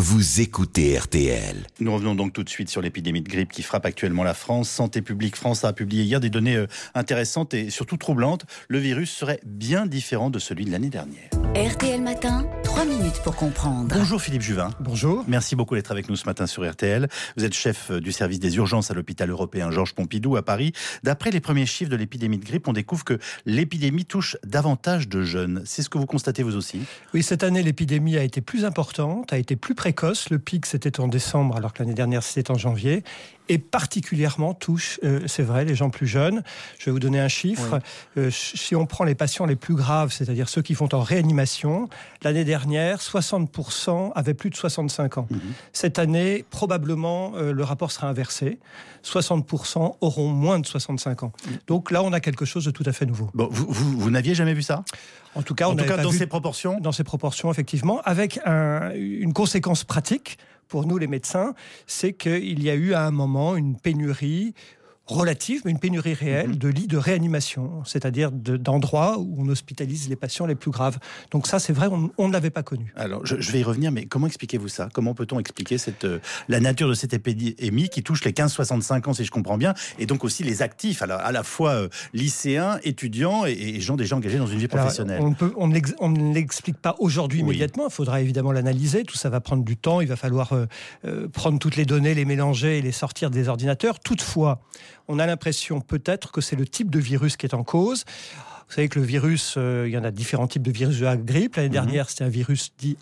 vous écoutez RTL. Nous revenons donc tout de suite sur l'épidémie de grippe qui frappe actuellement la France. Santé publique France a publié hier des données intéressantes et surtout troublantes. Le virus serait bien différent de celui de l'année dernière. RTL Matin, 3 minutes pour comprendre. Bonjour Philippe Juvin. Bonjour. Merci beaucoup d'être avec nous ce matin sur RTL. Vous êtes chef du service des urgences à l'hôpital européen Georges Pompidou à Paris. D'après les premiers chiffres de l'épidémie de grippe, on découvre que l'épidémie touche davantage de jeunes. C'est ce que vous constatez vous aussi ? Oui, cette année, l'épidémie a été plus importante, a été plus précoce. Le pic, c'était en décembre, alors que l'année dernière, c'était en janvier. Et particulièrement touche, c'est vrai, les gens plus jeunes. Je vais vous donner un chiffre. Oui. Si on prend les patients les plus graves, c'est-à-dire ceux qui font en réanimation, l'année dernière, 60% avaient plus de 65 ans. Cette année, probablement, le rapport sera inversé. 60% auront moins de 65 ans. Donc là, on a quelque chose de tout à fait nouveau. Bon, vous n'aviez jamais vu ça ? En tout cas, dans ces proportions ? Dans ces proportions, effectivement, avec une conséquence pratique pour nous les médecins, c'est qu'il y a eu à un moment une pénurie relative, mais une pénurie réelle de lits de réanimation, c'est-à-dire d'endroits où on hospitalise les patients les plus graves. Donc ça, c'est vrai, on ne l'avait pas connu. Alors, je vais y revenir, mais comment expliquez-vous ça ? Comment peut-on expliquer la nature de cette épidémie qui touche les 15-65 ans, si je comprends bien, et donc aussi les actifs, à la fois lycéens, étudiants et gens déjà engagés dans une vie professionnelle ? On ne l'explique pas aujourd'hui immédiatement, il faudra évidemment l'analyser, tout ça va prendre du temps, il va falloir prendre toutes les données, les mélanger et les sortir des ordinateurs. Toutefois, on a l'impression peut-être que c'est le type de virus qui est en cause. Vous savez que le virus, il y en a différents types de virus de la grippe. L'année dernière, c'était un virus dit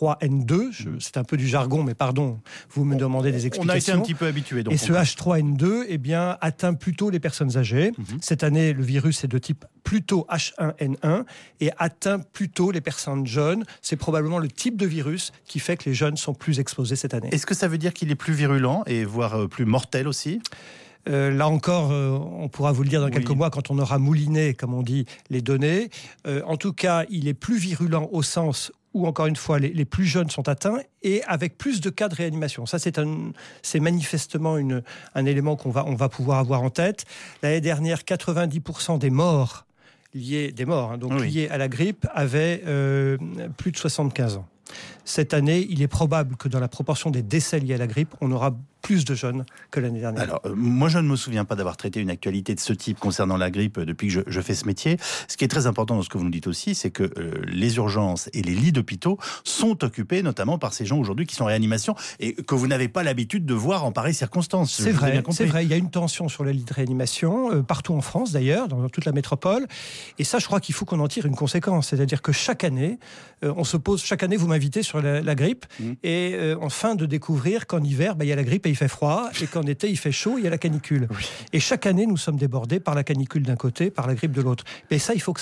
H3N2. C'est un peu du jargon, mais pardon, vous me demandez des explications. On a été un petit peu habitués. Et ce H3N2 atteint plutôt les personnes âgées. Cette année, le virus est de type plutôt H1N1 et atteint plutôt les personnes jeunes. C'est probablement le type de virus qui fait que les jeunes sont plus exposés cette année. Est-ce que ça veut dire qu'il est plus virulent et voire plus mortel aussi ? Là encore, on pourra vous le dire dans quelques mois quand on aura mouliné, comme on dit, les données. En tout cas, il est plus virulent au sens où, encore une fois, les plus jeunes sont atteints et avec plus de cas de réanimation. Ça, c'est manifestement un élément qu'on va pouvoir avoir en tête. L'année dernière, 90% des morts liés à la grippe avaient plus de 75 ans. Cette année, il est probable que dans la proportion des décès liés à la grippe, on aura plus de jeunes que l'année dernière. Alors, moi, je ne me souviens pas d'avoir traité une actualité de ce type concernant la grippe depuis que je fais ce métier. Ce qui est très important dans ce que vous nous dites aussi, c'est que les urgences et les lits d'hôpitaux sont occupés notamment par ces gens aujourd'hui qui sont en réanimation et que vous n'avez pas l'habitude de voir en pareilles circonstances. C'est vrai. Il y a une tension sur les lits de réanimation, partout en France d'ailleurs, dans toute la métropole. Et ça, je crois qu'il faut qu'on en tire une conséquence. C'est-à-dire que chaque année, chaque année, vous m'invitez sur la grippe et en fin de découvrir qu'en hiver, il y a la grippe et il fait froid, et qu'en été il fait chaud, il y a la canicule. Et chaque année nous sommes débordés par la canicule d'un côté, par la grippe de l'autre. Mais ça, il faut que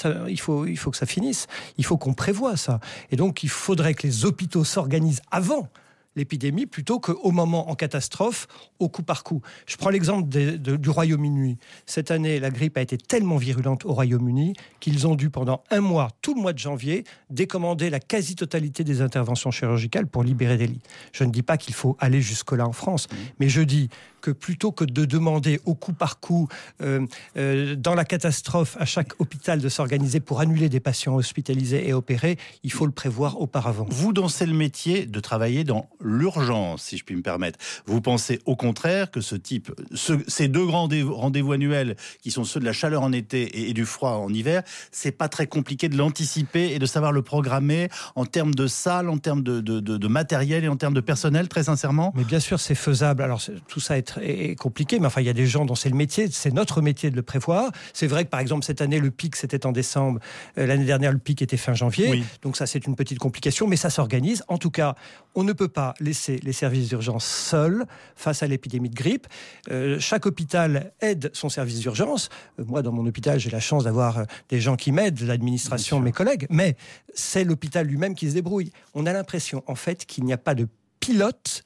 ça finisse. Il faut qu'on prévoie ça. Et donc il faudrait que les hôpitaux s'organisent avant l'épidémie plutôt qu'au moment en catastrophe, au coup par coup. Je prends l'exemple du Royaume-Uni. Cette année, la grippe a été tellement virulente au Royaume-Uni qu'ils ont dû pendant un mois, tout le mois de janvier, décommander la quasi-totalité des interventions chirurgicales pour libérer des lits. Je ne dis pas qu'il faut aller jusque-là en France, mais je dis que plutôt que de demander au coup par coup, dans la catastrophe, à chaque hôpital de s'organiser pour annuler des patients hospitalisés et opérés, il faut le prévoir auparavant. Vous, c'est le métier de travailler dans l'urgence, si je puis me permettre. Vous pensez au contraire que ces deux grands rendez-vous annuels, qui sont ceux de la chaleur en été et du froid en hiver, c'est pas très compliqué de l'anticiper et de savoir le programmer en termes de salles, en termes de matériel et en termes de personnel, très sincèrement ? Mais bien sûr, c'est faisable. Alors, tout ça est compliqué, mais enfin, il y a des gens dont c'est le métier, c'est notre métier de le prévoir. C'est vrai que, par exemple, cette année, le pic, c'était en décembre. L'année dernière, le pic était fin janvier. Donc ça, c'est une petite complication, mais ça s'organise. En tout cas, on ne peut pas laisser les services d'urgence seuls face à l'épidémie de grippe. Chaque hôpital aide son service d'urgence. Moi, dans mon hôpital, j'ai la chance d'avoir des gens qui m'aident, l'administration, mes collègues, mais c'est l'hôpital lui-même qui se débrouille. On a l'impression, en fait, qu'il n'y a pas de pilote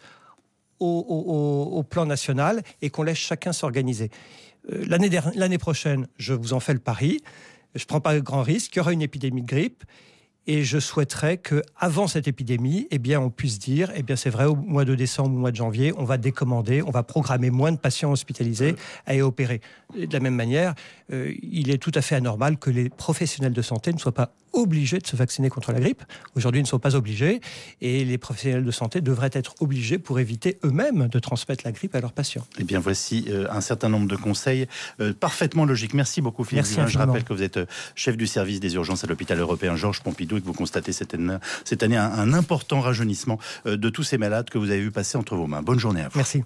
au plan national et qu'on laisse chacun s'organiser. L'année prochaine, je vous en fais le pari, je ne prends pas de grand risque, il y aura une épidémie de grippe Et je souhaiterais qu'avant cette épidémie, on puisse dire, c'est vrai, au mois de décembre, au mois de janvier, on va décommander, on va programmer moins de patients hospitalisés à y opérer. Et de la même manière, il est tout à fait anormal que les professionnels de santé ne soient pas obligés de se vacciner contre la grippe. Aujourd'hui, ils ne sont pas obligés. Et les professionnels de santé devraient être obligés pour éviter eux-mêmes de transmettre la grippe à leurs patients. Eh bien, voici un certain nombre de conseils parfaitement logiques. Merci beaucoup, Philippe Juvin. Je rappelle que vous êtes chef du service des urgences à l'hôpital européen Georges Pompidou et que vous constatez cette année un important rajeunissement de tous ces malades que vous avez vu passer entre vos mains. Bonne journée à vous. Merci.